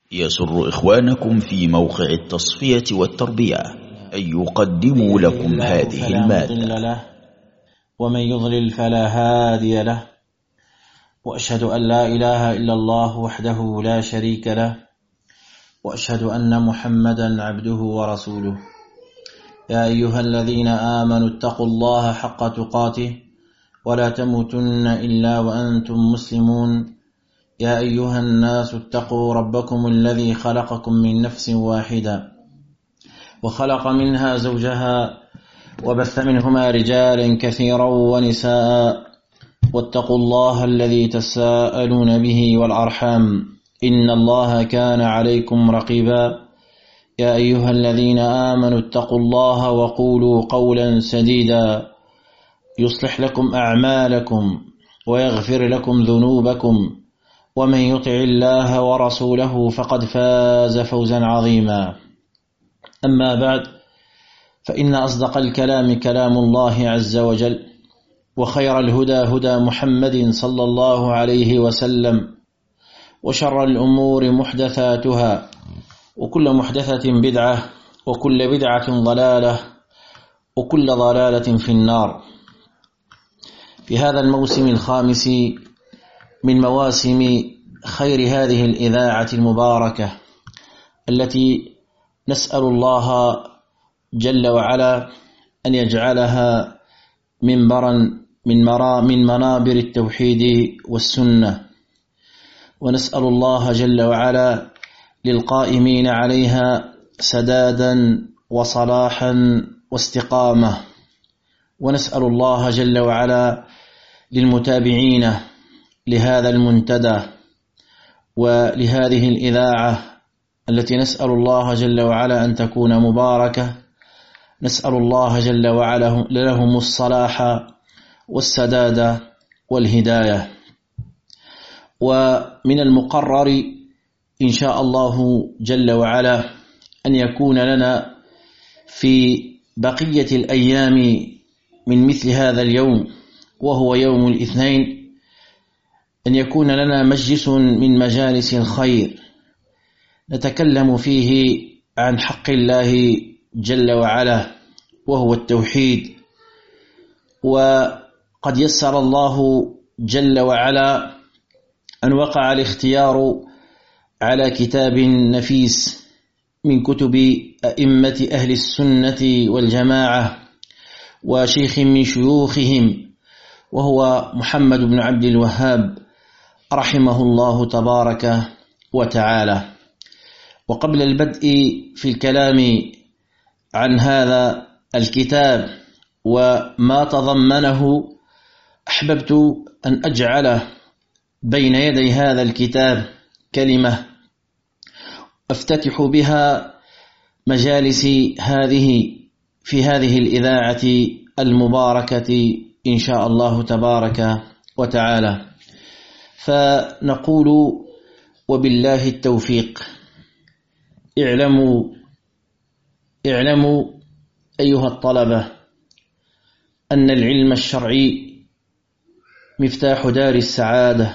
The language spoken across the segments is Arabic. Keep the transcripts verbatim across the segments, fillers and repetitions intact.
يسر إخوانكم في موقع التصفية والتربية أن يقدموا لكم هذه المادة. ومن يضلل فلا هادي له، وأشهد أن لا إله إلا الله وحده لا شريك له، وأشهد أن محمدا عبده ورسوله. يا أيها الذين آمنوا اتقوا الله حق تقاته ولا تموتن إلا وأنتم مسلمون. يا أيها الناس اتقوا ربكم الذي خلقكم من نفس واحدة وخلق منها زوجها وبث منهما رجالا كثيرا ونساء، واتقوا الله الذي تساءلون به والأرحام إن الله كان عليكم رقيبا. يا أيها الذين آمنوا اتقوا الله وقولوا قولا سديدا يصلح لكم أعمالكم ويغفر لكم ذنوبكم، ومن يطع الله ورسوله فقد فاز فوزا عظيما. أما بعد، فإن أصدق الكلام كلام الله عز وجل، وخير الهدى هدى محمد صلى الله عليه وسلم، وشر الأمور محدثاتها، وكل محدثة بدعة، وكل بدعة ضلالة، وكل ضلالة في النار. في هذا الموسم الخامس من مواسم خير هذه الإذاعة المباركة، التي نسأل الله جل وعلا أن يجعلها منبرا من مرا من منابر التوحيد والسنة، ونسأل الله جل وعلا للقائمين عليها سدادا وصلاحا واستقامة، ونسأل الله جل وعلا للمتابعين لهذا المنتدى ولهذه الإذاعة التي نسأل الله جل وعلا أن تكون مباركة، نسأل الله جل وعلا لهم الصلاح والسداد والهداية. ومن المقرر إن شاء الله جل وعلا أن يكون لنا في بقية الأيام من مثل هذا اليوم، وهو يوم الاثنين، أن يكون لنا مجلس من مجالس الخير نتكلم فيه عن حق الله جل وعلا، وهو التوحيد. وقد يسر الله جل وعلا أن وقع الاختيار على كتاب نفيس من كتب أئمة أهل السنة والجماعة وشيخ من شيوخهم، وهو محمد بن عبد الوهاب رحمه الله تبارك وتعالى. وقبل البدء في الكلام عن هذا الكتاب وما تضمنه، أحببت أن أجعل بين يدي هذا الكتاب كلمة أفتتح بها مجالس هذه في هذه الإذاعة المباركة إن شاء الله تبارك وتعالى، فنقول: وبالله التوفيق. اعلموا اعلموا أيها الطلبة أن العلم الشرعي مفتاح دار السعادة،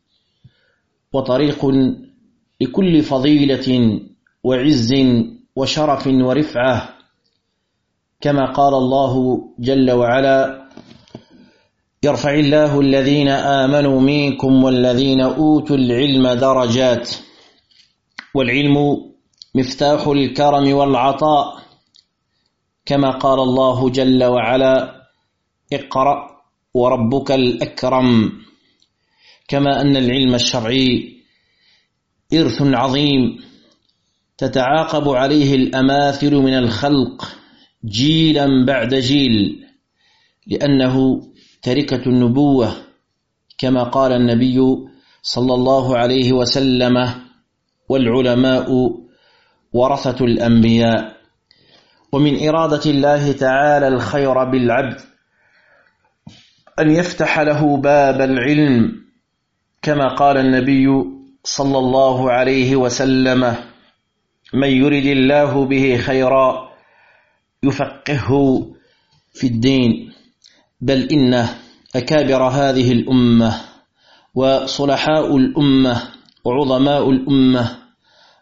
وطريق لكل فضيلة وعز وشرف ورفعة، كما قال الله جل وعلا: يرفع الله الذين آمنوا منكم والذين أوتوا العلم درجات. والعلم مفتاح الكرم والعطاء، كما قال الله جل وعلا: اقرأ وربك الأكرم. كما أن العلم الشرعي إرث عظيم تتعاقب عليه الأماثل من الخلق جيلا بعد جيل، لأنه تركة النبوة، كما قال النبي صلى الله عليه وسلم: والعلماء ورثة الأنبياء. ومن إرادة الله تعالى الخير بالعبد أن يفتح له باب العلم، كما قال النبي صلى الله عليه وسلم: من يرد الله به خيرا يفقهه في الدين. بل إن أكابر هذه الأمة وصلحاء الأمة وعظماء الأمة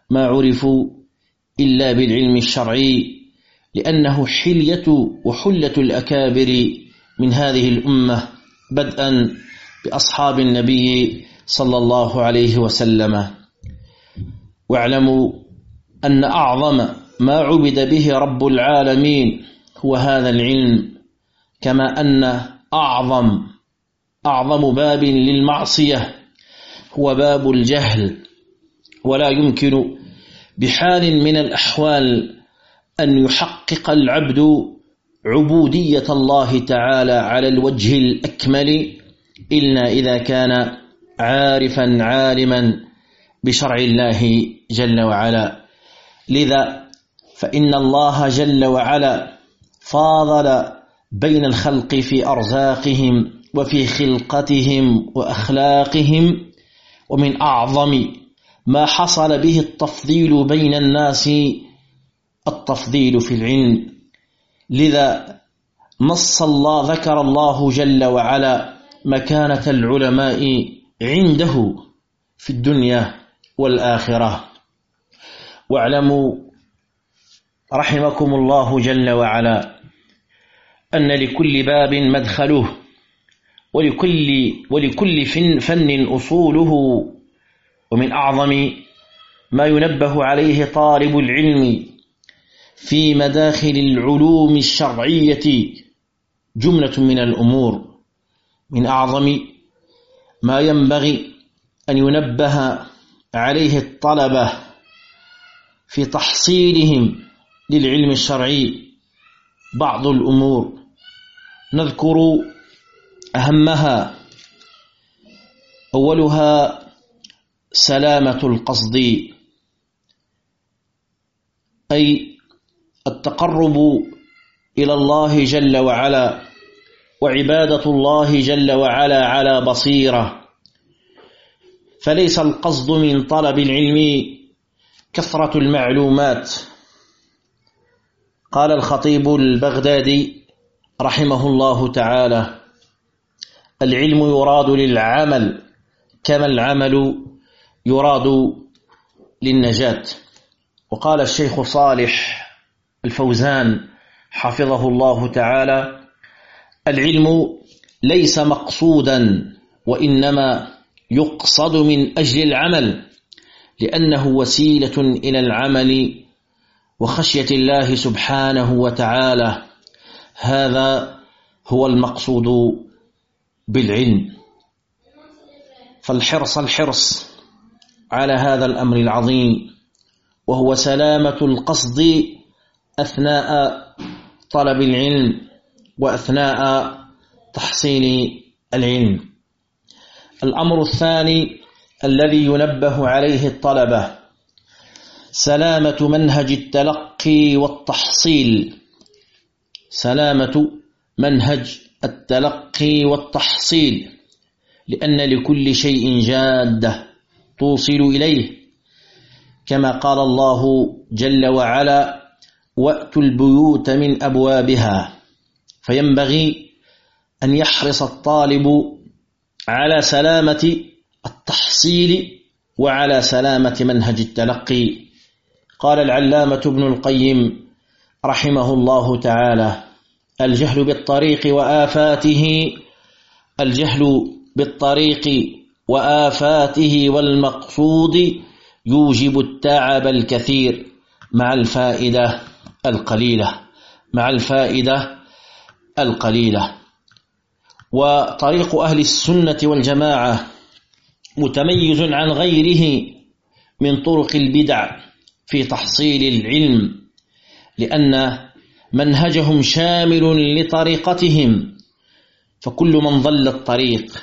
ما عرفوا إلا بالعلم الشرعي، لأنه حلية وحلة الأكابر من هذه الأمة، بدءا بأصحاب النبي صلى الله عليه وسلم. واعلموا أن أعظم ما عبد به رب العالمين هو هذا العلم، كما أن أعظم أعظم باب للمعصية هو باب الجهل. ولا يمكن بحال من الأحوال أن يحقق العبد عبودية الله تعالى على الوجه الأكمل إلا إذا كان عارفا عالما بشرع الله جل وعلا. لذا فإن الله جل وعلا فاضل بين الخلق في أرزاقهم وفي خلقتهم وأخلاقهم، ومن أعظم ما حصل به التفضيل بين الناس التفضيل في العلم. لذا نص الله ذكر الله جل وعلا مكانة العلماء عنده في الدنيا والآخرة. واعلموا رحمكم الله جل وعلا أن لكل باب مدخله، ولكل, ولكل فن أصوله. ومن أعظم ما ينبه عليه طالب العلم في مداخل العلوم الشرعية جملة من الأمور. من أعظم ما ينبغي أن ينبه عليه الطلبة في تحصيلهم للعلم الشرعي بعض الأمور، نذكر أهمها. أولها سلامة القصد، أي التقرب إلى الله جل وعلا وعبادة الله جل وعلا على بصيرة. فليس القصد من طلب العلم كثرة المعلومات. قال الخطيب البغدادي رحمه الله تعالى: العلم يراد للعمل كما العمل يراد للنجاة. وقال الشيخ صالح الفوزان حفظه الله تعالى: العلم ليس مقصودا، وإنما يقصد من أجل العمل، لأنه وسيلة إلى العمل وخشية الله سبحانه وتعالى. هذا هو المقصود بالعلم. فالحرص الحرص على هذا الأمر العظيم، وهو سلامة القصد أثناء طلب العلم وأثناء تحصيل العلم. الأمر الثاني الذي ينبه عليه الطلبة سلامة منهج التلقي والتحصيل. سلامة منهج التلقي والتحصيل، لأن لكل شيء جادة توصل إليه، كما قال الله جل وعلا: وأتوا البيوت من أبوابها. فينبغي أن يحرص الطالب على سلامة التحصيل وعلى سلامة منهج التلقي. قال العلامة ابن القيم رحمه الله تعالى: الجهل بالطريق وآفاته الجهل بالطريق وآفاته والمقصود يوجب التعب الكثير مع الفائدة القليلة مع الفائدة القليلة. وطريق أهل السنة والجماعة متميز عن غيره من طرق البدع في تحصيل العلم، لأن منهجهم شامل لطريقتهم، فكل من ضل الطريق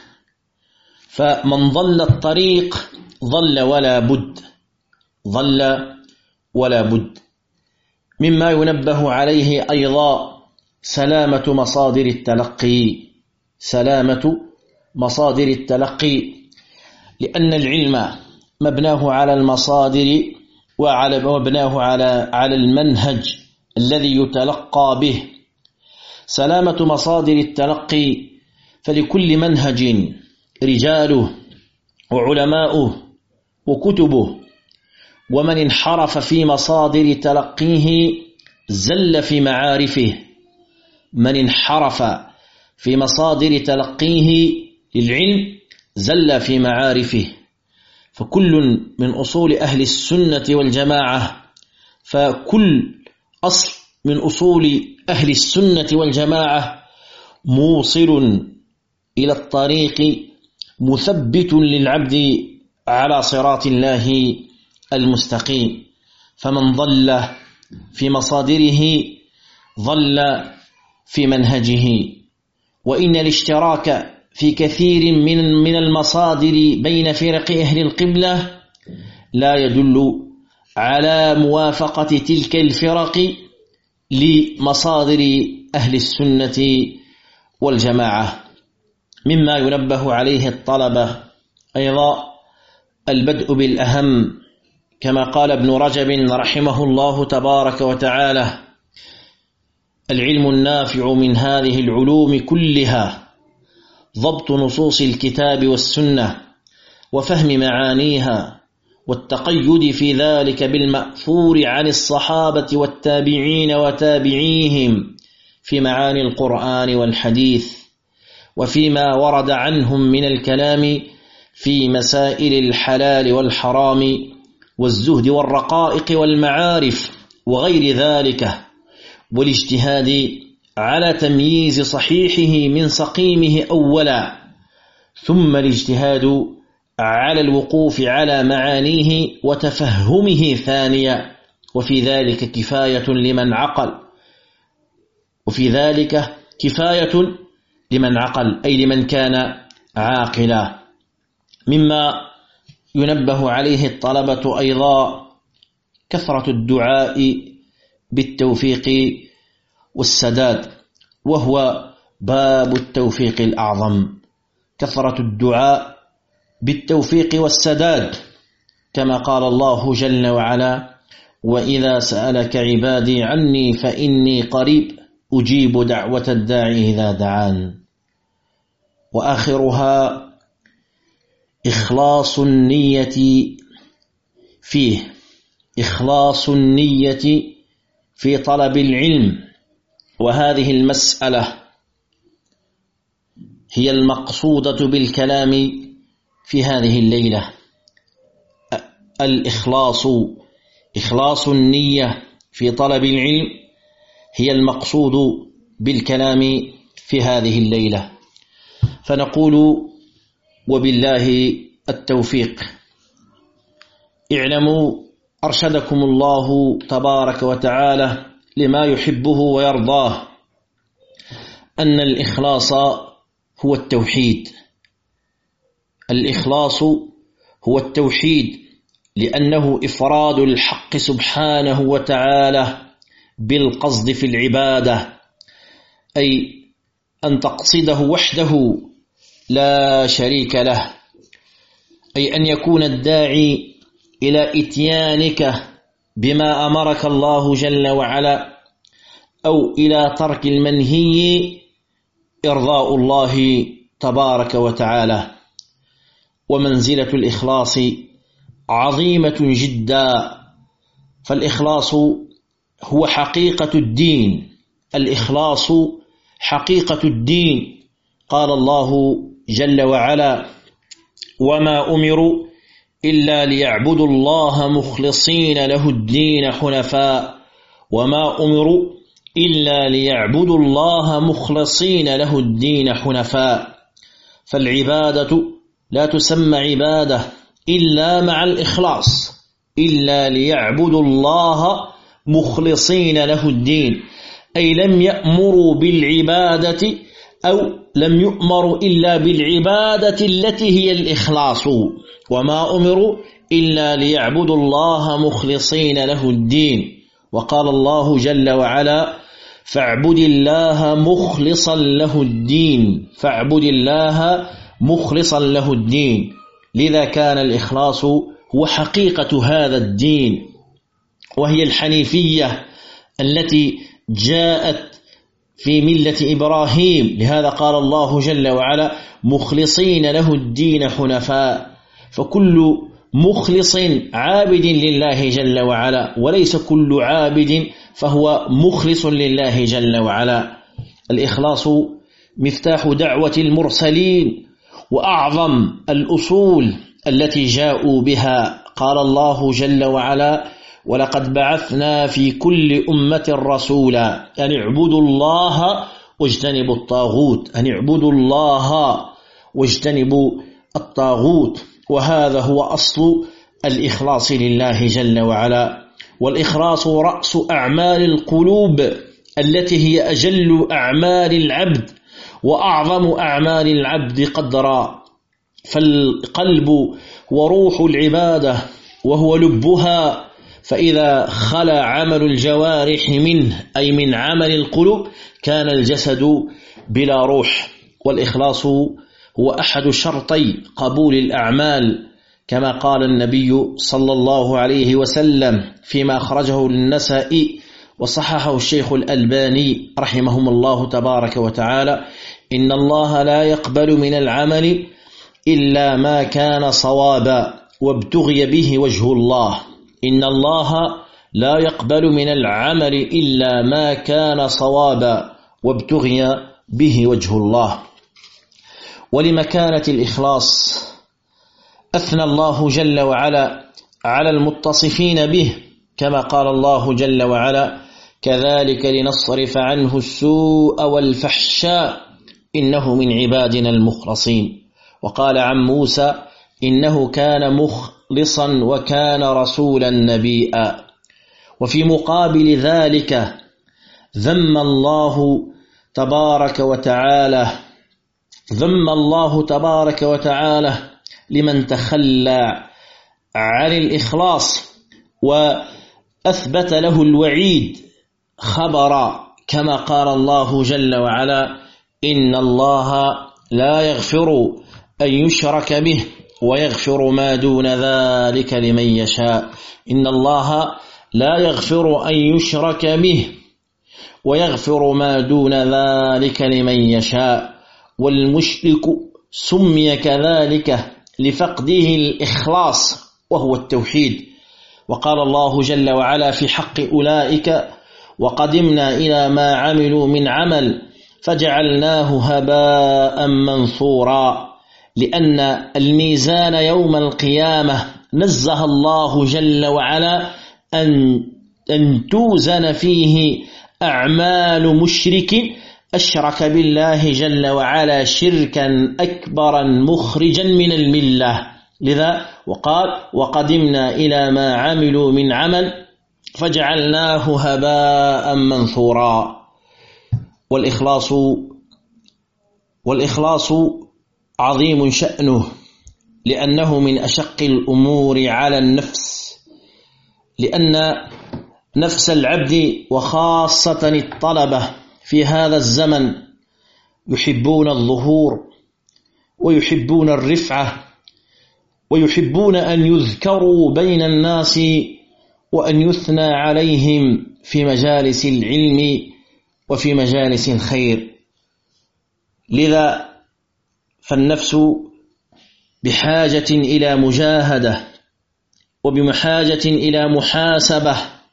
فمن ضل الطريق ضل ولا بد ضل ولا بد. مما ينبه عليه أيضا سلامة مصادر التلقي سلامة مصادر التلقي لأن العلم مبناه على المصادر وعلى مبناه على على المنهج الذي يتلقى به. سلامة مصادر التلقي، فلكل منهج رجاله وعلماؤه وكتبه، ومن انحرف في مصادر تلقيه زل في معارفه. من انحرف في مصادر تلقيه للعلم زل في معارفه. فكل من أصول أهل السنة والجماعة فكل أصل من أصول أهل السنة والجماعة موصل إلى الطريق مثبت للعبد على صراط الله المستقيم. فمن ضل في مصادره ضل في منهجه. وإن الاشتراك في كثير من من المصادر بين فرق أهل القبلة لا يدل على موافقة تلك الفرق لمصادر أهل السنة والجماعة. مما ينبه عليه الطلبة أيضا البدء بالأهم، كما قال ابن رجب رحمه الله تبارك وتعالى: العلم النافع من هذه العلوم كلها ضبط نصوص الكتاب والسنة وفهم معانيها، والتقيد في ذلك بالمأثور عن الصحابة والتابعين وتابعيهم في معاني القرآن والحديث، وفيما ورد عنهم من الكلام في مسائل الحلال والحرام والزهد والرقائق والمعارف وغير ذلك، والاجتهاد على تمييز صحيحه من سقيمه أولا، ثم الاجتهاد على الوقوف على معانيه وتفهمه ثانيا. وفي ذلك كفاية لمن عقل وفي ذلك كفاية لمن عقل أي لمن كان عاقلا. مما ينبه عليه الطلبة أيضا كثرة الدعاء بالتوفيق والسداد، وهو باب التوفيق الأعظم. كثرة الدعاء بالتوفيق والسداد، كما قال الله جل وعلا: وإذا سألك عبادي عني فإني قريب أجيب دعوة الداعي إذا دعان. وآخرها إخلاص النية فيه، إخلاص النية في طلب العلم. وهذه المسألة هي المقصودة بالكلام في هذه الليلة. الإخلاص، إخلاص النية في طلب العلم هي المقصود بالكلام في هذه الليلة. فنقول: وبالله التوفيق. اعلموا أرشدكم الله تبارك وتعالى لما يحبه ويرضاه أن الإخلاص هو التوحيد. الإخلاص هو التوحيد، لأنه إفراد الحق سبحانه وتعالى بالقصد في العبادة، أي أن تقصده وحده لا شريك له، أي أن يكون الداعي إلى إتيانك بما أمرك الله جل وعلا أو إلى ترك المنهي إرضاء الله تبارك وتعالى. ومنزلة الإخلاص عظيمة جدا، فالإخلاص هو حقيقة الدين. الإخلاص حقيقة الدين. قال الله جل وعلا: وما أمروا إلا ليعبدوا الله مخلصين له الدين حنفاء. وما أمروا إلا ليعبدوا الله مخلصين له الدين حنفاء. فالعبادة لا تسمى عبادة إلا مع الإخلاص، إلا ليعبدوا الله مخلصين له الدين، أي لم يأمروا بالعبادة أو لم يؤمروا إلا بالعبادة التي هي الإخلاص. وما أمروا إلا ليعبدوا الله مخلصين له الدين. وقال الله جل وعلا: فاعبد الله مخلصا له الدين، فاعبد الله مخلصا له الدين. لذا كان الإخلاص هو حقيقة هذا الدين، وهي الحنيفية التي جاءت في ملة إبراهيم. لهذا قال الله جل وعلا: مخلصين له الدين حنفاء. فكل مخلص عابد لله جل وعلا، وليس كل عابد فهو مخلص لله جل وعلا. الإخلاص مفتاح دعوة المرسلين وأعظم الأصول التي جاءوا بها. قال الله جل وعلا: ولقد بعثنا في كل أمة رسولا أن اعبدوا الله واجتنبوا الطاغوت، أن اعبدوا الله واجتنبوا الطاغوت. وهذا هو أصل الإخلاص لله جل وعلا. والإخلاص رأس أعمال القلوب التي هي أجل أعمال العبد وأعظم أعمال العبد قدرا. فالقلب وروح العبادة وهو لبها، فإذا خلا عمل الجوارح منه أي من عمل القلوب كان الجسد بلا روح. والإخلاص هو أحد شرطي قبول الأعمال، كما قال النبي صلى الله عليه وسلم فيما أخرجه النسائي وصححه الشيخ الألباني رحمهم الله تبارك وتعالى: إن الله لا يقبل من العمل إلا ما كان صوابا وابتغي به وجه الله. إن الله لا يقبل من العمل إلا ما كان صوابا وابتغي به وجه الله. ولمكانة الإخلاص أثنى الله جل وعلا على المتصفين به، كما قال الله جل وعلا: كذلك لنصرف عنه السوء والفحشاء إنه من عبادنا المخلصين. وقال عن موسى: إنه كان مخلصا وكان رسولا نبيا. وفي مقابل ذلك ذم الله تبارك وتعالى ذم الله تبارك وتعالى لمن تخلى عن الإخلاص، وأثبت له الوعيد خبرا، كما قال الله جل وعلا: إن الله لا يغفر أن يشرك به ويغفر ما دون ذلك لمن يشاء. إن الله لا يغفر أن يشرك به ويغفر ما دون ذلك لمن يشاء. والمشرك سمي كذلك لفقده الإخلاص وهو التوحيد. وقال الله جل وعلا في حق أولئك: وقدمنا إلى ما عملوا من عمل فجعلناه هباء منثورا. لأن الميزان يوم القيامة نزه الله جل وعلا أن أن توزن فيه أعمال مشرك أشرك بالله جل وعلا شركا أكبرا مخرجا من الملة. لذا وقال: وقدمنا إلى ما عملوا من عمل فجعلناه هباء منثورا. والإخلاص والإخلاص عظيم شأنه، لأنه من أشق الأمور على النفس، لأن نفس العبد وخاصة الطلبة في هذا الزمن يحبون الظهور ويحبون الرفعة ويحبون أن يذكروا بين الناس وأن يثنى عليهم في مجالس العلم وفي مجالس الخير. لذا فالنفس بحاجة إلى مجاهدة وبحاجة إلى محاسبة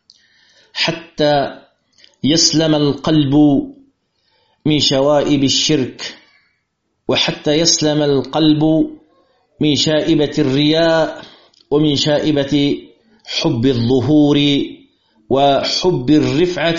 حتى يسلم القلب من شوائب الشرك، وحتى يسلم القلب من شائبة الرياء ومن شائبة حب الظهور وحب الرفعة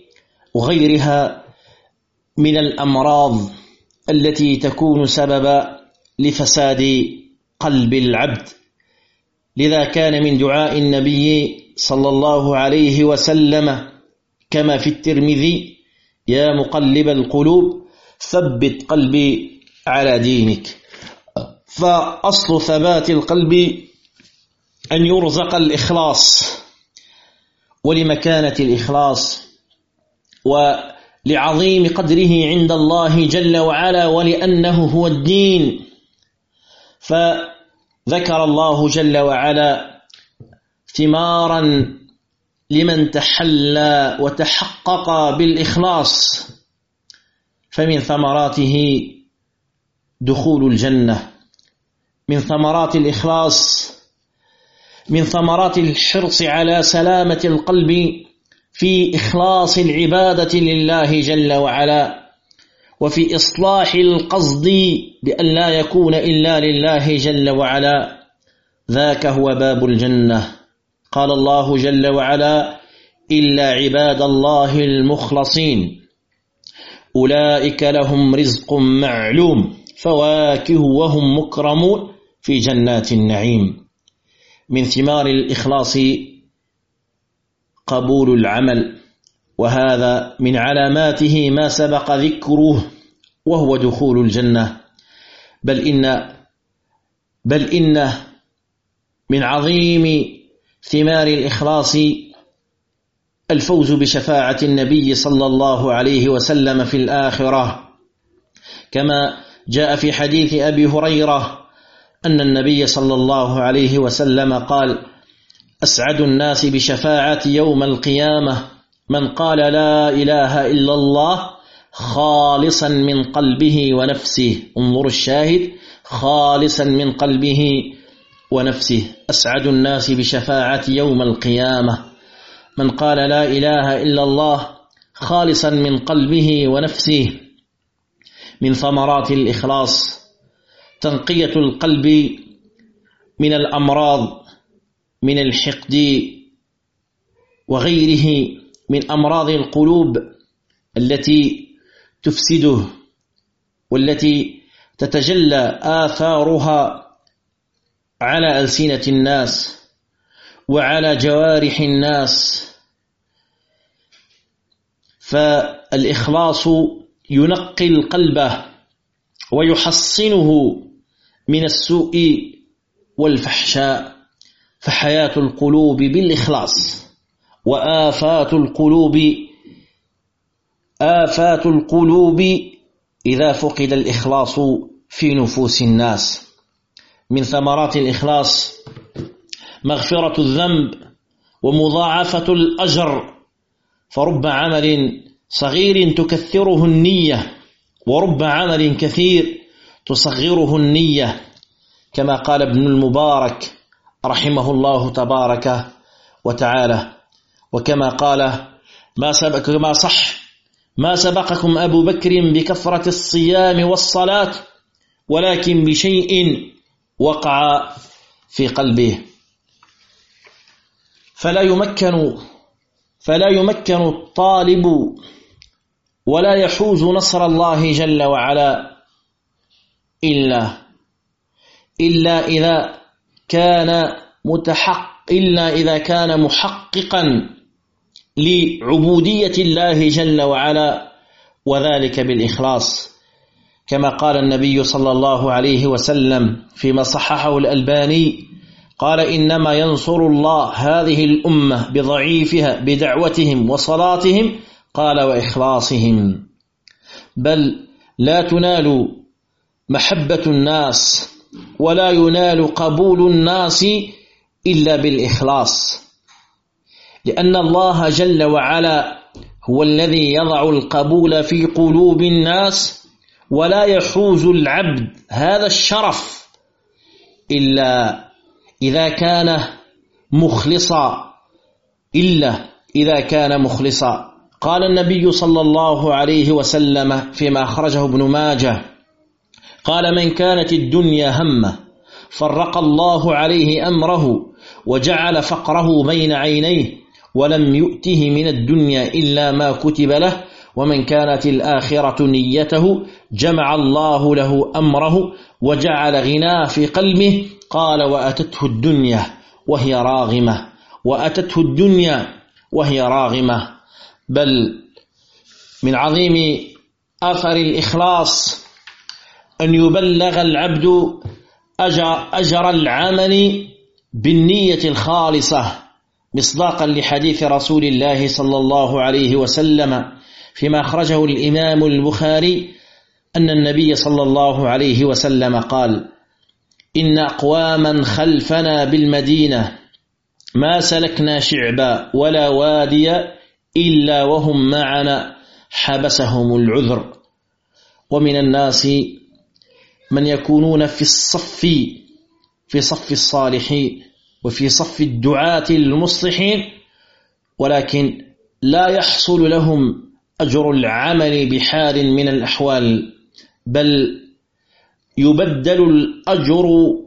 وغيرها من الأمراض التي تكون سببا لفساد قلب العبد. لذا كان من دعاء النبي صلى الله عليه وسلم كما في الترمذي: يا مقلب القلوب ثبت قلبي على دينك. فأصل ثبات القلب أن يرزق الإخلاص. ولمكانة الإخلاص ولعظيم قدره عند الله جل وعلا ولأنه هو الدين، فذكر الله جل وعلا ثمارا لمن تحلى وتحقق بالإخلاص، فمن ثمراته دخول الجنة. من ثمرات الإخلاص من ثمرات الحرص على سلامة القلب في إخلاص العبادة لله جل وعلا، وفي إصلاح القصد بأن لا يكون إلا لله جل وعلا، ذاك هو باب الجنة. قال الله جل وعلا: إلا عباد الله المخلصين أولئك لهم رزق معلوم فواكه وهم مكرمون في جنات النعيم. من ثمار الإخلاص قبول العمل، وهذا من علاماته ما سبق ذكره وهو دخول الجنة. بل إن بل إن من عظيم ثمار الإخلاص الفوز بشفاعة النبي صلى الله عليه وسلم في الآخرة، كما جاء في حديث أبي هريرة أن النبي صلى الله عليه وسلم قال: أسعد الناس بشفاعة يوم القيامة من قال لا إله إلا الله خالصا من قلبه ونفسه. انظر الشاهد: خالصا من قلبه ونفسه. أسعد الناس بشفاعة يوم القيامة من قال لا إله إلا الله خالصا من قلبه ونفسه. من ثمرات الإخلاص تنقية القلب من الأمراض، من الحقد وغيره من أمراض القلوب التي تفسده، والتي تتجلى آثارها على ألسنة الناس وعلى جوارح الناس. فالإخلاص ينقي القلب ويحصنه من السوء والفحشاء. فحياة القلوب بالإخلاص، وآفات القلوب آفات القلوب إذا فقد الإخلاص في نفوس الناس. من ثمرات الإخلاص مغفرة الذنب ومضاعفة الأجر، فرب عمل صغير تكثره النية، ورب عمل كثير تصغره النية، كما قال ابن المبارك رحمه الله تبارك وتعالى. وكما قال: ما سبق ما صح ما سبقكم أبو بكر بكثرة الصيام والصلاة ولكن بشيء وقع في قلبه. فلا يمكن فلا يمكن الطالب ولا يحوز نصر الله جل وعلا إلا إلا إذا كان متحق إلا إذا كان محققا لعبودية الله جل وعلا، وذلك بالإخلاص، كما قال النبي صلى الله عليه وسلم فيما صححه الألباني قال: إنما ينصر الله هذه الأمة بضعيفها بدعوتهم وصلاتهم، قال: وإخلاصهم. بل لا تنال محبة الناس ولا ينال قبول الناس إلا بالإخلاص، لأن الله جل وعلا هو الذي يضع القبول في قلوب الناس، ولا يحوز العبد هذا الشرف إلا إذا كان مخلصا إلا إذا كان مخلصا. قال النبي صلى الله عليه وسلم فيما أخرجه ابن ماجه قال: من كانت الدنيا همه فرق الله عليه أمره وجعل فقره بين عينيه ولم يؤته من الدنيا إلا ما كتب له، ومن كانت الآخرة نيته جمع الله له أمره وجعل غناه في قلبه. قال: وأتته الدنيا وهي راغمة وأتته الدنيا وهي راغمة. بل من عظيم أثر الإخلاص أن يبلغ العبد أجر, أجر العمل بالنية الخالصة، مصداقا لحديث رسول الله صلى الله عليه وسلم فيما أخرجه الإمام البخاري أن النبي صلى الله عليه وسلم قال: إن أقواما خلفنا بالمدينة ما سلكنا شعبا ولا واديا إلا وهم معنا حبسهم العذر. ومن الناس من يكونون في الصف في صف الصالحين وفي صف الدعاة المصلحين، ولكن لا يحصل لهم أجر العمل بحال من الأحوال، بل يبدل الأجر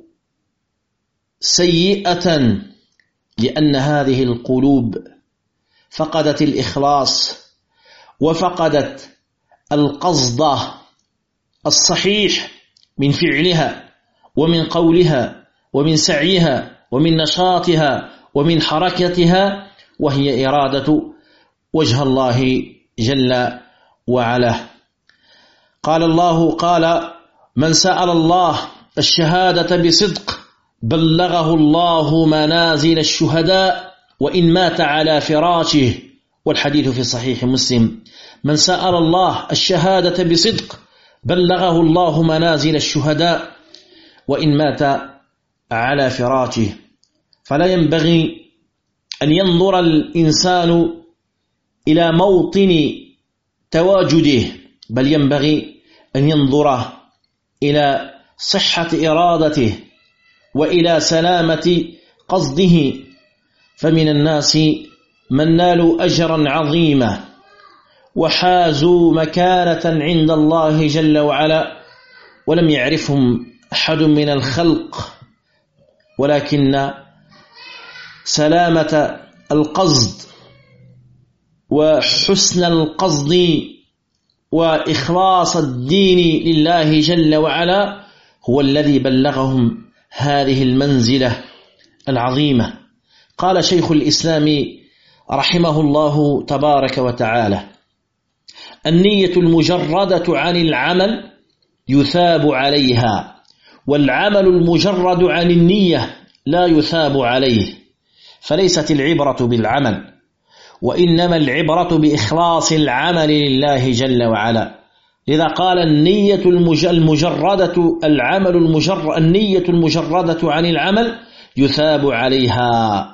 سيئة، لأن هذه القلوب فقدت الإخلاص وفقدت القصد الصحيح من فعلها ومن قولها ومن سعيها ومن نشاطها ومن حركتها، وهي إرادة وجه الله جل وعلا. قال الله قال من سأل الله الشهادة بصدق بلغه الله منازل الشهداء وإن مات على فراشه، والحديث في صحيح مسلم. من سأل الله الشهادة بصدق بلغه الله منازل الشهداء وإن مات على فراشه. فلا ينبغي أن ينظر الإنسان إلى موطن تواجده، بل ينبغي أن ينظر إلى صحة إرادته وإلى سلامة قصده. فمن الناس من نالوا أجرا عظيما وحازوا مكانة عند الله جل وعلا ولم يعرفهم أحد من الخلق، ولكن سلامة القصد وحسن القصد وإخلاص الدين لله جل وعلا هو الذي بلغهم هذه المنزلة العظيمة. قال شيخ الإسلام رحمه الله تبارك وتعالى: النية المجردة عن العمل يثاب عليها، والعمل المجرد عن النية لا يثاب عليه. فليست العبرة بالعمل، وإنما العبرة بإخلاص العمل لله جل وعلا. لذا قال النية المجردة العمل المجرد النية المجردة عن العمل يثاب عليها.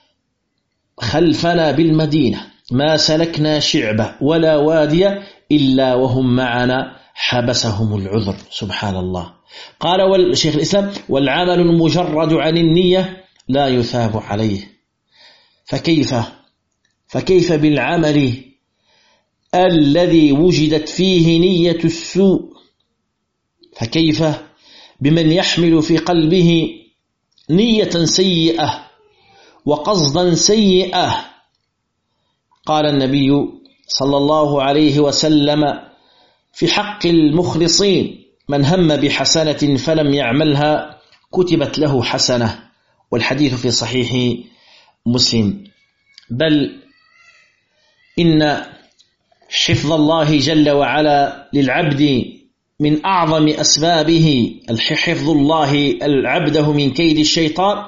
خلفنا بالمدينة ما سلكنا شعبة ولا وادية إلا وهم معنا حبسهم العذر. سبحان الله. قال والشيخ الإسلام: والعمل المجرد عن النية لا يثاب عليه. فكيف فكيف بالعمل الذي وجدت فيه نية السوء؟ فكيف بمن يحمل في قلبه نية سيئة وقصدا سيئة؟ قال النبي صلى الله عليه وسلم في حق المخلصين: من هم بحسنة فلم يعملها كتبت له حسنة، والحديث في صحيح مسلم. بل إن حفظ الله جل وعلا للعبد من أعظم أسبابه حفظ الله العبده من كيد الشيطان،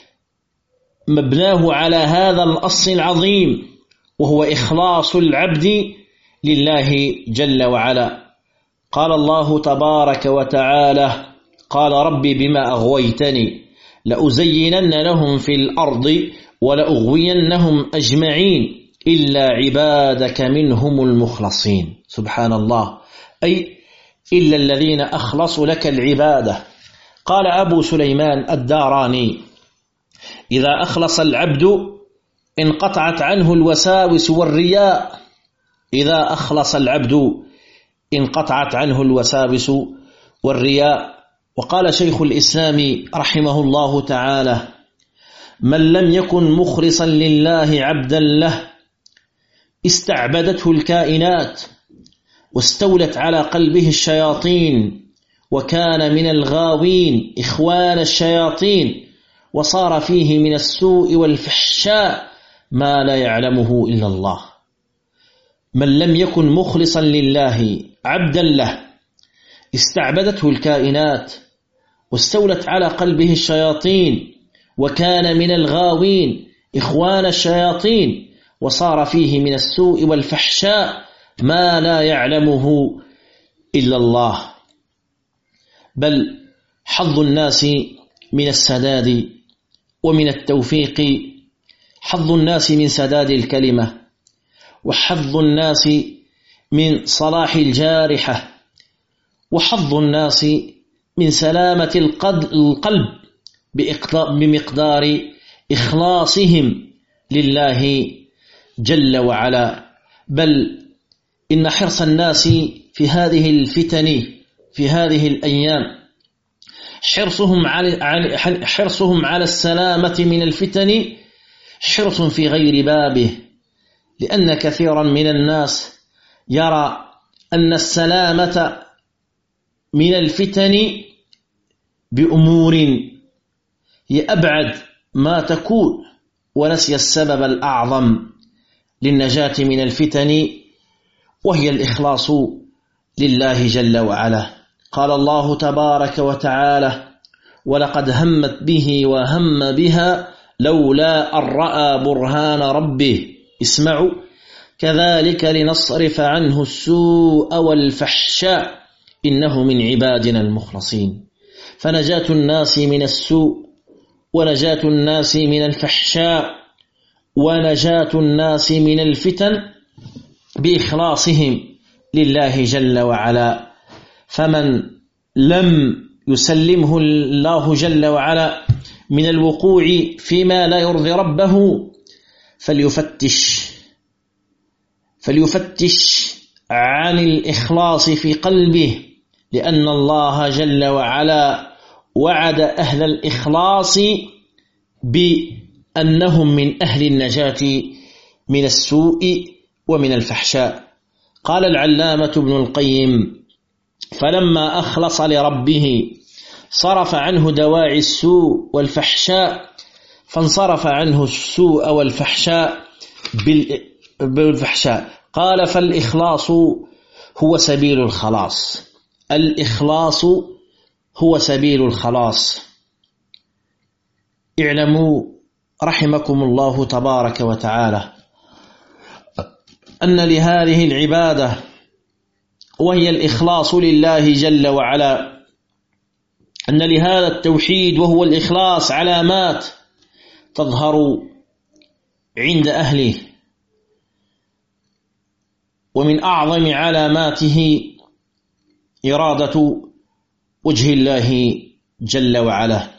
مبناه على هذا الأصل العظيم، وهو إخلاص العبد لله جل وعلا. قال الله تبارك وتعالى: قال ربي بما أغويتني لأزينن لهم في الأرض ولأغوينهم أجمعين إلا عبادك منهم المخلصين. سبحان الله، أي إلا الذين أخلصوا لك العبادة. قال أبو سليمان الداراني: إذا أخلص العبد انقطعت عنه الوساوس والرياء. إذا أخلص العبد انقطعت عنه الوساوس والرياء. وقال شيخ الإسلام رحمه الله تعالى: من لم يكن مخلصا لله عبدا له استعبدته الكائنات واستولت على قلبه الشياطين وكان من الغاوين إخوان الشياطين، وصار فيه من السوء والفحشاء ما لا يعلمه إلا الله. من لم يكن مخلصا لله عبدا له استعبدته الكائنات واستولت على قلبه الشياطين وكان من الغاوين إخوان الشياطين، وصار فيه من السوء والفحشاء ما لا يعلمه إلا الله. بل حظ الناس من السداد ومن التوفيق، حظ الناس من سداد الكلمة، وحظ الناس من صلاح الجارحة، وحظ الناس من سلامة القلب بمقدار إخلاصهم لله جل وعلا. بل إن حرص الناس في هذه الفتن في هذه الأيام حرصهم على حرصهم على السلامة من الفتن حرص في غير بابه، لأن كثيرا من الناس يرى أن السلامة من الفتن بأمور هي أبعد ما تكون، ونسي السبب الأعظم للنجاة من الفتن، وهي الإخلاص لله جل وعلا. قال الله تبارك وتعالى: ولقد همت به وهم بها لولا أن رأى برهان ربه. اسمعوا: كذلك لنصرف عنه السوء والفحشاء إنه من عبادنا المخلصين. فنجاة الناس من السوء ونجاة الناس من الفحشاء ونجاة الناس من الفتن بإخلاصهم لله جل وعلا. فمن لم يسلمه الله جل وعلا من الوقوع فيما لا يرضي ربه فليفتش فليفتش عن الإخلاص في قلبه، لأن الله جل وعلا وعد أهل الإخلاص بأنهم من أهل النجاة من السوء ومن الفحشاء. قال العلامة ابن القيم: فلما أخلص لربه صرف عنه دواعي السوء والفحشاء، فانصرف عنه السوء والفحشاء بالفحشاء. قال: فالإخلاص هو سبيل الخلاص. الإخلاص هو سبيل الخلاص. اعلموا رحمكم الله تبارك وتعالى أن لهذه العبادة وهي الإخلاص لله جل وعلا، أن لهذا التوحيد وهو الإخلاص علامات تظهر عند أهله، ومن أعظم علاماته إرادة وجه الله جل وعلا،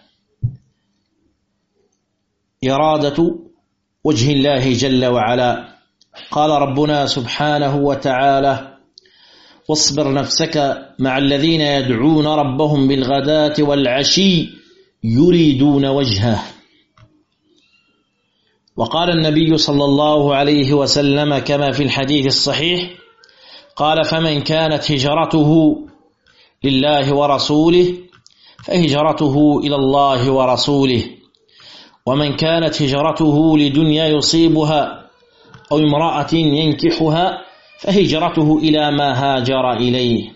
إرادة وجه الله جل وعلا. قال ربنا سبحانه وتعالى: واصبر نفسك مع الذين يدعون ربهم بالغداة والعشي يريدون وجهه. وقال النبي صلى الله عليه وسلم كما في الحديث الصحيح قال: فمن كانت هجرته لله ورسوله فهجرته إلى الله ورسوله، ومن كانت هجرته لدنيا يصيبها أو امرأة ينكحها فهجرته إلى ما هاجر إليه.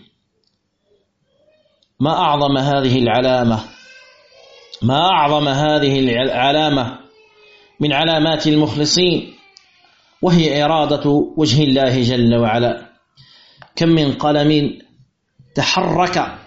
ما أعظم هذه العلامة، ما أعظم هذه العلامة من علامات المخلصين، وهي إرادة وجه الله جل وعلا. كم من قلم تحرك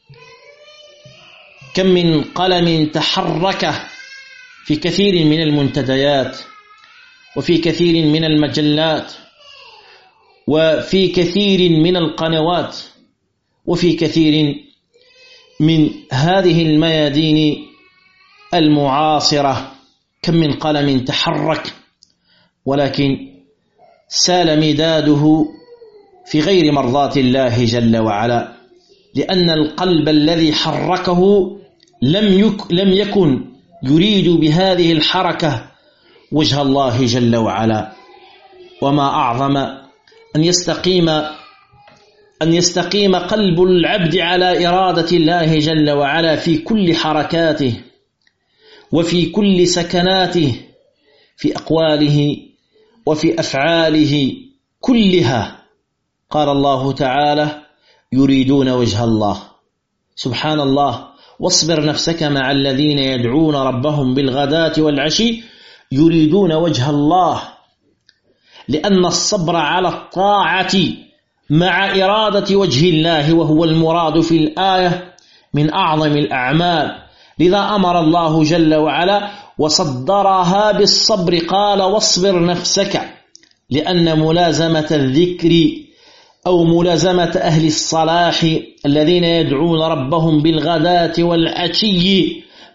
كم من قلم تحرك في كثير من المنتديات، وفي كثير من المجلات، وفي كثير من القنوات، وفي كثير من هذه الميادين المعاصرة. كم من قلم تحرك ولكن سال مداده في غير مرضاة الله جل وعلا، لأن القلب الذي حركه لم يك لم يكن يريد بهذه الحركة وجه الله جل وعلا. وما أعظم أن يستقيم أن يستقيم قلب العبد على إرادة الله جل وعلا في كل حركاته وفي كل سكناته، في أقواله وفي أفعاله كلها. قال الله تعالى: يريدون وجه الله. سبحان الله. واصبر نفسك مع الذين يدعون ربهم بالغداة والعشي يريدون وجه الله، لأن الصبر على الطاعة مع إرادة وجه الله وهو المراد في الآية من أعظم الأعمال. لذا أمر الله جل وعلا وصدرها بالصبر، قال: واصبر نفسك، لأن ملازمة الذكر أو ملازمة أهل الصلاح الذين يدعون ربهم بالغداة والعشي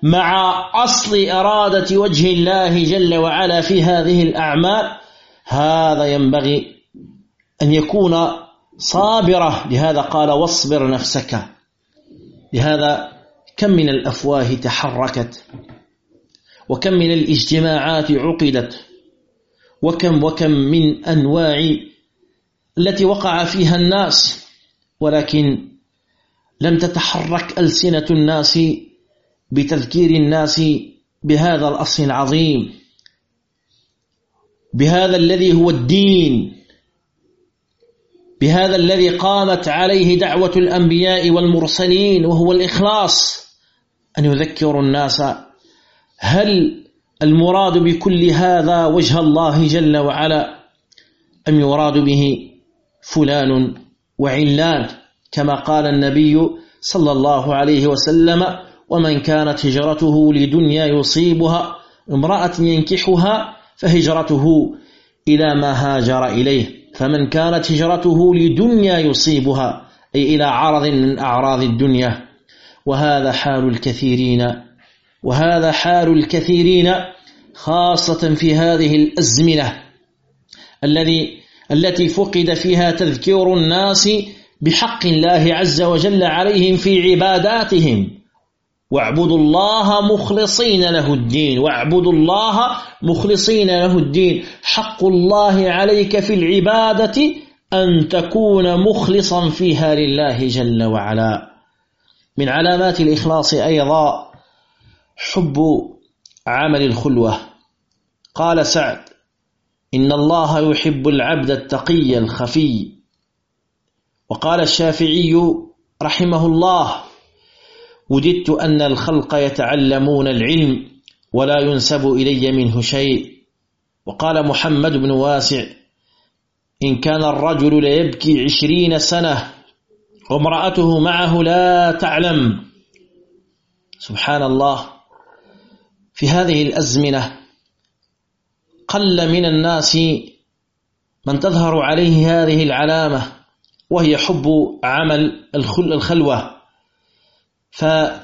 مع أصل إرادة وجه الله جل وعلا في هذه الأعمال، هذا ينبغي أن يكون صابرة. لهذا قال واصبر نفسك. لهذا كم من الأفواه تحركت، وكم من الاجتماعات عقدت، وكم وكم من أنواع التي وقع فيها الناس، ولكن لم تتحرك ألسنة الناس بتذكير الناس بهذا الأصل العظيم، بهذا الذي هو الدين، بهذا الذي قامت عليه دعوة الأنبياء والمرسلين، وهو الإخلاص. أن يذكر الناس هل المراد بكل هذا وجه الله جل وعلا، أم يراد به فلان وعلان، كما قال النبي صلى الله عليه وسلم: ومن كانت هجرته لدنيا يصيبها امرأة ينكحها فهجرته إلى ما هاجر إليه. فمن كانت هجرته لدنيا يصيبها أي إلى عرض من أعراض الدنيا. وهذا حال الكثيرين، وهذا حال الكثيرين خاصة في هذه الأزمنة الذي التي فقد فيها تذكير الناس بحق الله عز وجل عليهم في عباداتهم. واعبدوا الله مخلصين له الدين، واعبدوا الله مخلصين له الدين. حق الله عليك في العبادة أن تكون مخلصا فيها لله جل وعلا. من علامات الإخلاص أيضا حب عمل الخلوة. قال سعد: إن الله يحب العبد التقي الخفي. وقال الشافعي رحمه الله: وددت أن الخلق يتعلمون العلم ولا ينسب إلي منه شيء. وقال محمد بن واسع: إن كان الرجل ليبكي عشرين سنة وامرأته معه لا تعلم. سبحان الله، في هذه الأزمنة قل من الناس من تظهر عليه هذه العلامة، وهي حب عمل الخلوة. فلا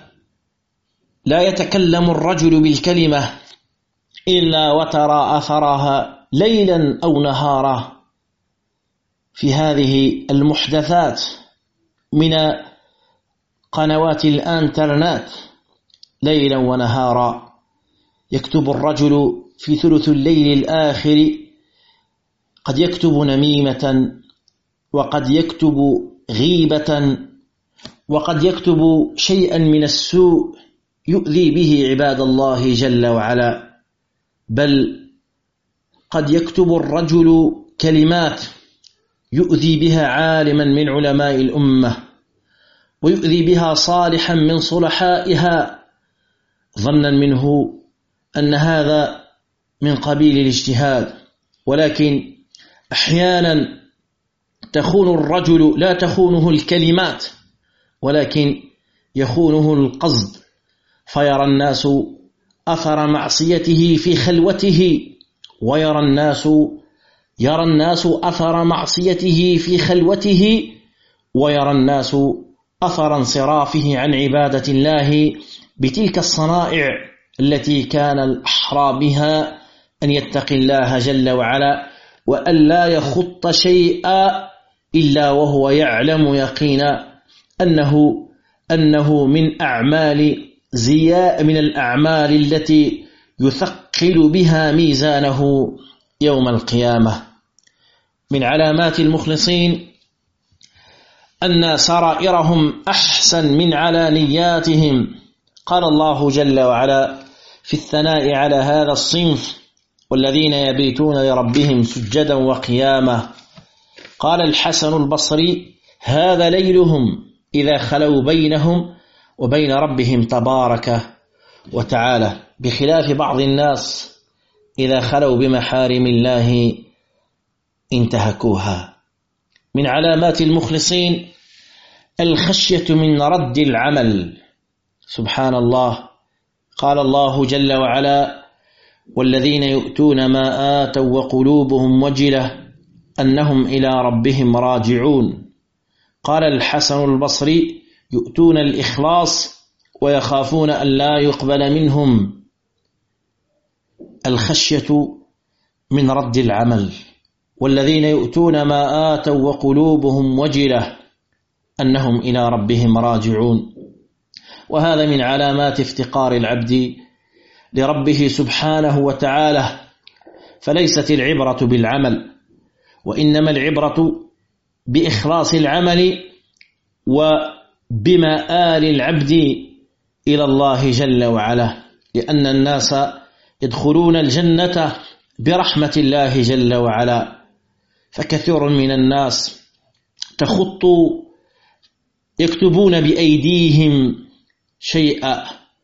يتكلم الرجل بالكلمة إلا وترى أثرها ليلا أو نهارا في هذه المحدثات من قنوات الانترنت ليلا ونهارا. يكتب الرجل في ثلث الليل الآخر، قد يكتب نميمة، وقد يكتب غيبة، وقد يكتب شيئا من السوء يؤذي به عباد الله جل وعلا. بل قد يكتب الرجل كلمات يؤذي بها عالما من علماء الأمة، ويؤذي بها صالحا من صلحائها، ظنا منه أن هذا من قبيل الاجتهاد. ولكن أحيانا تخون الرجل، لا تخونه الكلمات ولكن يخونه القصد، فيرى الناس أثر معصيته في خلوته، ويرى الناس يرى الناس أثر معصيته في خلوته، ويرى الناس أثر انصرافه عن عبادة الله بتلك الصنائع التي كان الأحرى بها أن يتقي الله جل وعلا، وأن لا يخط شيئا إلا وهو يعلم يقينا أنه أنه من أعمال زياء من الأعمال التي يثقل بها ميزانه يوم القيامة. من علامات المخلصين أن سرائرهم أحسن من علانياتهم. قال الله جل وعلا في الثناء على هذا الصنف: والذين يبيتون لربهم سجدا وقياما. قال الحسن البصري: هذا ليلهم إذا خلوا بينهم وبين ربهم تبارك وتعالى، بخلاف بعض الناس إذا خلوا بمحارم الله انتهكوها. من علامات المخلصين الخشية من رد العمل. سبحان الله، قال الله جل وعلا: والذين يؤتون ما آتوا وقلوبهم وجلة أنهم إلى ربهم راجعون. قال الحسن البصري: يؤتون الإخلاص ويخافون أن لا يقبل منهم الخشية من رد العمل، والذين يؤتون ما آتوا وقلوبهم وجلة أنهم إلى ربهم راجعون. وهذا من علامات افتقار العبد لربه سبحانه وتعالى، فليست العبرة بالعمل، وإنما العبرة بإخلاص العمل وبمآل العبد إلى الله جل وعلا، لأن الناس يدخلون الجنة برحمة الله جل وعلا، فكثير من الناس تخط يكتبون بأيديهم شيئا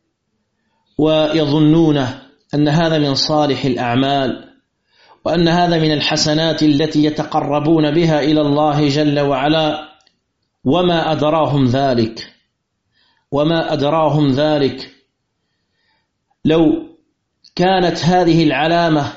ويظنون أن هذا من صالح الأعمال، وأن هذا من الحسنات التي يتقربون بها إلى الله جل وعلا، وما أدراهم ذلك وما أدراهم ذلك لو كانت هذه العلامة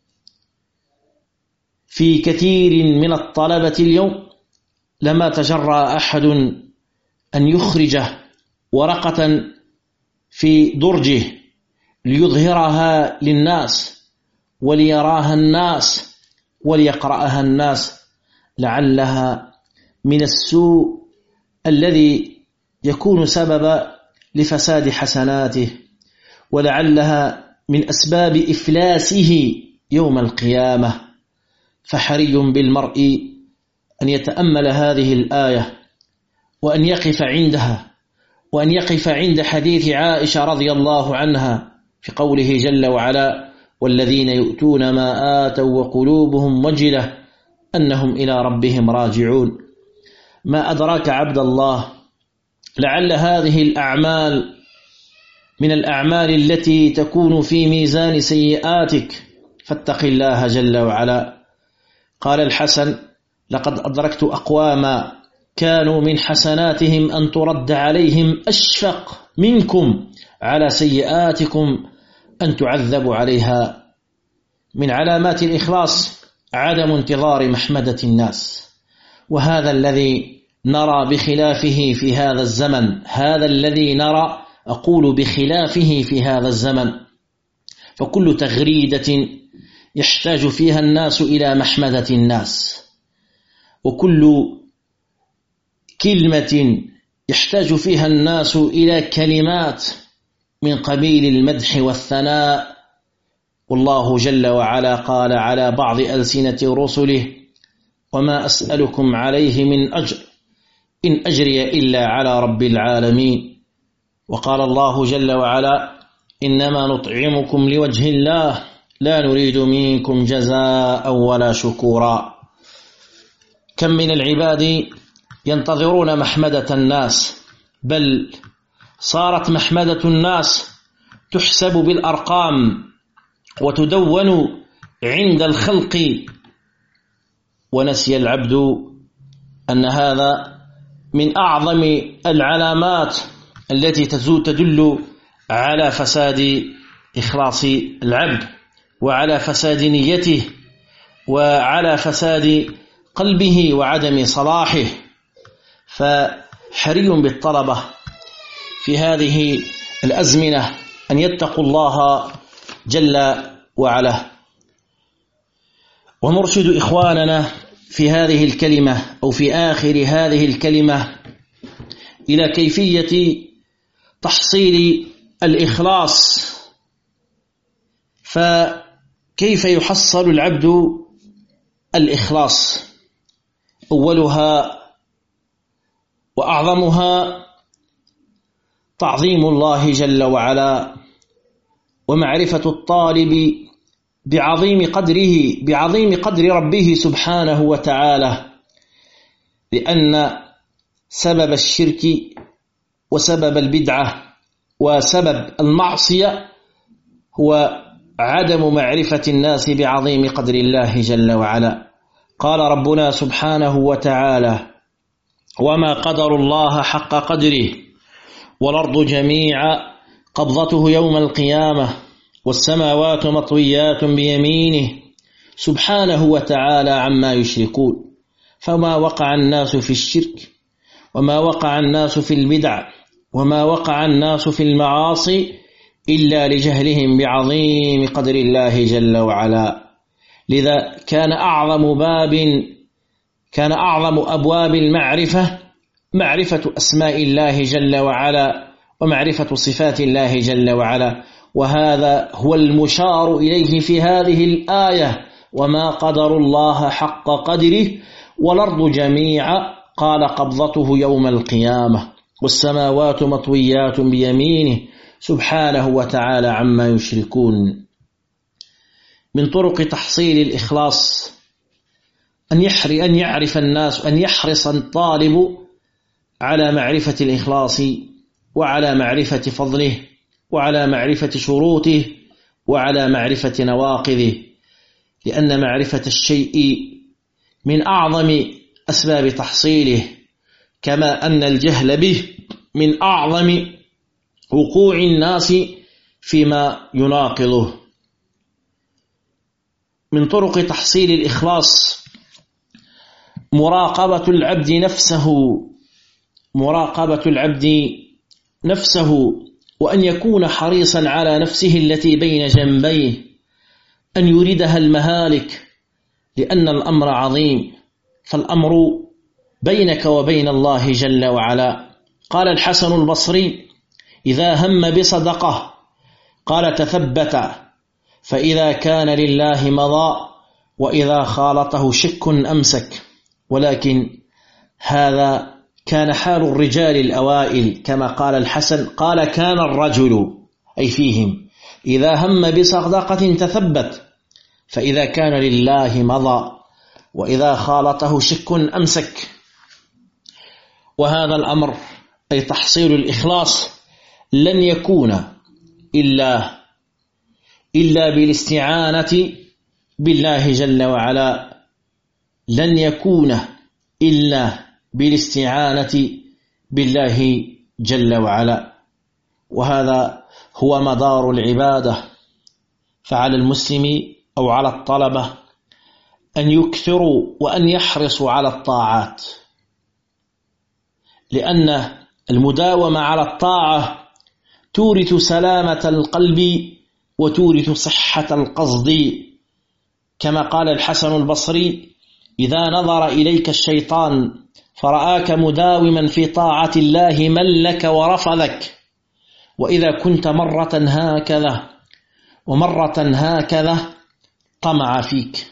في كثير من الطلبة اليوم لما تجرأ أحد أن يخرج ورقة في درجه ليظهرها للناس وليراها الناس وليقرأها الناس، لعلها من السوء الذي يكون سببا لفساد حسناته، ولعلها من أسباب إفلاسه يوم القيامة. فحري بالمرء أن يتأمل هذه الآية وأن يقف عندها، وأن يقف عند حديث عائشة رضي الله عنها في قوله جل وعلا: والذين يؤتون ما آتوا وقلوبهم وجلة أنهم إلى ربهم راجعون. ما أدراك عبد الله، لعل هذه الأعمال من الأعمال التي تكون في ميزان سيئاتك، فاتق الله جل وعلا. قال الحسن: لقد أدركت أقواما كانوا من حسناتهم أن ترد عليهم أشفق منكم على سيئاتكم أن تعذبوا عليها. من علامات الإخلاص عدم انتظار محمدة الناس، وهذا الذي نرى بخلافه في هذا الزمن، هذا الذي نرى أقول بخلافه في هذا الزمن. فكل تغريدة يحتاج فيها الناس إلى محمدة الناس، وكل كلمة يحتاج فيها الناس إلى كلمات من قبيل المدح والثناء، والله جل وعلا قال على بعض ألسنة رسله: وما أسألكم عليه من أجر إن أجري إلا على رب العالمين. وقال الله جل وعلا: إنما نطعمكم لوجه الله لا نريد منكم جزاء ولا شكورا. كم من العباد ينتظرون محمدة الناس، بل صارت محمدة الناس تحسب بالأرقام وتدون عند الخلق، ونسي العبد أن هذا من أعظم العلامات التي تدل على فساد إخلاص العبد، وعلى فساد نيته، وعلى فساد قلبه وعدم صلاحه. فحري بالطلبة في هذه الأزمنة أن يتقوا الله جل وعلا. ونرشد إخواننا في هذه الكلمة أو في آخر هذه الكلمة إلى كيفية تحصيل الإخلاص. فكيف يحصل العبد الإخلاص؟ أولها وأعظمها تعظيم الله جل وعلا، ومعرفة الطالب بعظيم قدره بعظيم قدر ربه سبحانه وتعالى، لأن سبب الشرك وسبب البدعة وسبب المعصية هو عدم معرفة الناس بعظيم قدر الله جل وعلا. قال ربنا سبحانه وتعالى: وما قدر الله حق قدره والأرض جميعا قبضته يوم القيامة والسماوات مطويات بيمينه سبحانه وتعالى عما يشركون. فما وقع الناس في الشرك وما وقع الناس في البدع وما وقع الناس في المعاصي إلا لجهلهم بعظيم قدر الله جل وعلا. لذا كان أعظم باب كان أعظم أبواب المعرفة معرفة أسماء الله جل وعلا ومعرفة صفات الله جل وعلا، وهذا هو المشار إليه في هذه الآية: وما قدر الله حق قدره والأرض جميعا قال قبضته يوم القيامة والسماوات مطويات بيمينه سبحانه وتعالى عما يشركون. من طرق تحصيل الإخلاص أن يحري أن يعرف الناس أن يحرص الطالب على معرفة الإخلاص وعلى معرفة فضله وعلى معرفة شروطه وعلى معرفة نواقضه، لأن معرفة الشيء من أعظم أسباب تحصيله، كما أن الجهل به من أعظم وقوع الناس فيما يناقضه. من طرق تحصيل الإخلاص مراقبة العبد نفسه مراقبة العبد نفسه وأن يكون حريصا على نفسه التي بين جنبيه، أن يريدها المهالك، لأن الأمر عظيم، فالأمر بينك وبين الله جل وعلا. قال الحسن البصري: إذا هم بصدقة قال تثبت، فإذا كان لله مضى، وإذا خالطه شك أمسك. ولكن هذا كان حال الرجال الأوائل، كما قال الحسن قال: كان الرجل أي فيهم إذا هم بصدقة تثبت، فإذا كان لله مضى، وإذا خالطه شك أمسك. وهذا الأمر أي تحصيل الإخلاص لن يكون إلا إلا بالاستعانة بالله جل وعلا، لن يكون إلا بالاستعانة بالله جل وعلا، وهذا هو مدار العبادة. فعلى المسلم أو على الطلبة أن يكثروا وأن يحرصوا على الطاعات، لأن المداومة على الطاعة تورث سلامة القلب وتورث صحة القصد، كما قال الحسن البصري: إذا نظر إليك الشيطان فرآك مداوما في طاعة الله ملك ورفضك، وإذا كنت مرة هكذا ومرة هكذا طمع فيك.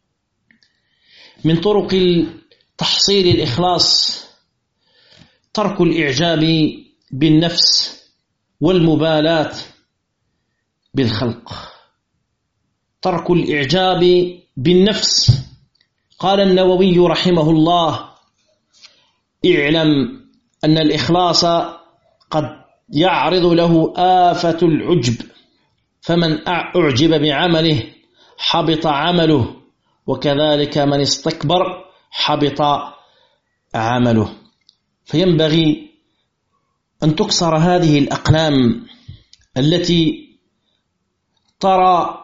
من طرق تحصيل الإخلاص ترك الإعجاب بالنفس والمبالاة بالخلق. ترك الإعجاب بالنفس. قال النووي رحمه الله: اعلم أن الإخلاص قد يعرض له آفة العجب، فمن أعجب بعمله حبط عمله، وكذلك من استكبر حبط عمله. فينبغي أن تكسر هذه الأقلام التي ترى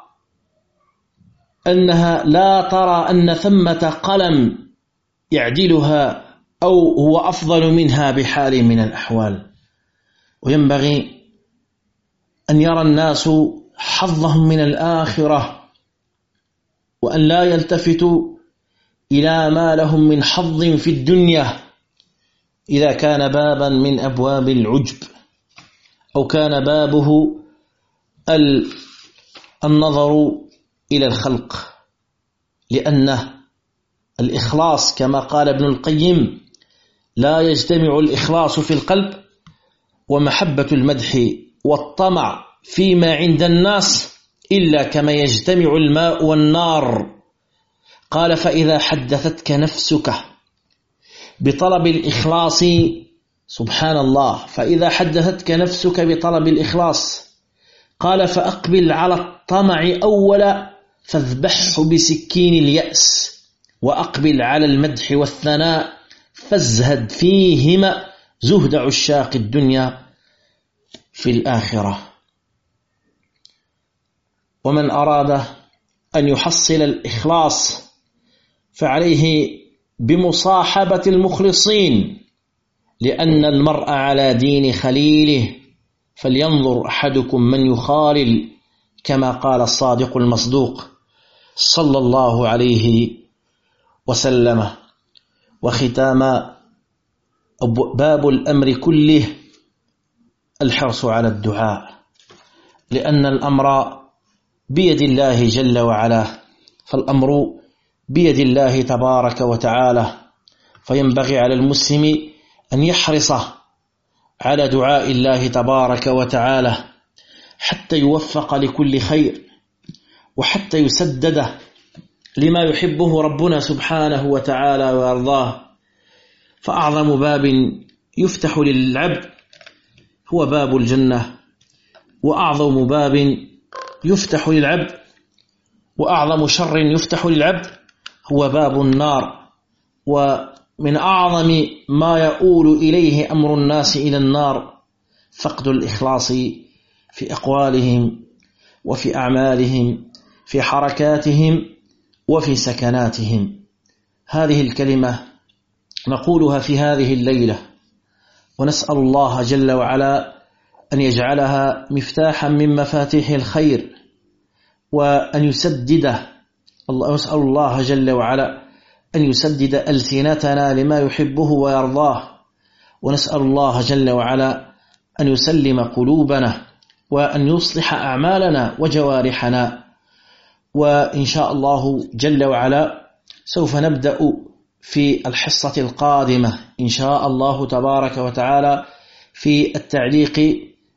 أنها لا ترى أن ثمة قلم يعدلها أو هو أفضل منها بحال من الأحوال. وينبغي أن يرى الناس حظهم من الآخرة، وأن لا يلتفتوا إلى ما لهم من حظ في الدنيا إذا كان بابا من أبواب العجب، أو كان بابه النظر إلى الخلق، لأن الإخلاص كما قال ابن القيم: لا يجتمع الإخلاص في القلب ومحبة المدح والطمع فيما عند الناس إلا كما يجتمع الماء والنار. قال: فإذا حدثتك نفسك بطلب الإخلاص، سبحان الله، فإذا حدثتك نفسك بطلب الإخلاص، قال: فأقبل على الطمع أولا فاذبحه بسكين اليأس، وأقبل على المدح والثناء فازهد فيهما زهد عشاق الدنيا في الآخرة. ومن أراد أن يحصل الإخلاص فعليه بمصاحبة المخلصين لأن المرء على دين خليله فلينظر أحدكم من يخالل، كما قال الصادق المصدوق صلى الله عليه وسلم. وختام باب الأمر كله الحرص على الدعاء، لأن الأمر بيد الله جل وعلا، فالأمر بيد الله تبارك وتعالى، فينبغي على المسلم أن يحرص على دعاء الله تبارك وتعالى حتى يوفق لكل خير، وحتى يسدد لما يحبه ربنا سبحانه وتعالى ويرضاه. فأعظم باب يفتح للعبد هو باب الجنة، وأعظم باب يفتح للعبد وأعظم شر يفتح للعبد هو باب النار. ومن أعظم ما يؤول إليه أمر الناس إلى النار فقد الإخلاص في أقوالهم وفي أعمالهم، في حركاتهم وفي سكناتهم. هذه الكلمة نقولها في هذه الليلة، ونسأل الله جل وعلا أن يجعلها مفتاحا من مفاتيح الخير، وأن يسدد ونسأل الله جل وعلا أن يسدد ألسنتنا لما يحبه ويرضاه، ونسأل الله جل وعلا أن يسلم قلوبنا، وأن يصلح أعمالنا وجوارحنا. وإن شاء الله جل وعلا سوف نبدأ في الحصة القادمة إن شاء الله تبارك وتعالى في التعليق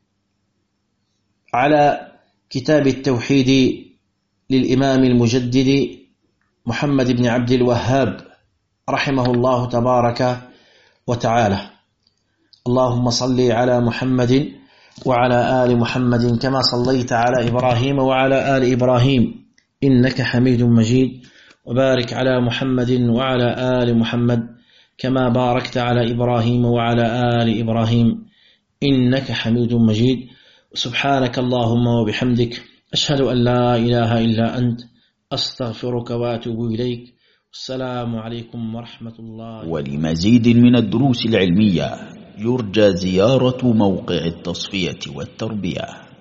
على كتاب التوحيد للإمام المجدد محمد بن عبد الوهاب رحمه الله تبارك وتعالى. اللهم صل على محمد وعلى آل محمد كما صليت على إبراهيم وعلى آل إبراهيم إنك حميد مجيد، وبارك على محمد وعلى آل محمد كما باركت على إبراهيم وعلى آل إبراهيم إنك حميد مجيد. سبحانك اللهم وبحمدك أشهد أن لا إله إلا أنت أستغفرك وأتوب إليك. السلام عليكم ورحمة الله. ولمزيد من الدروس العلمية يرجى زيارة موقع التصفية والتربية.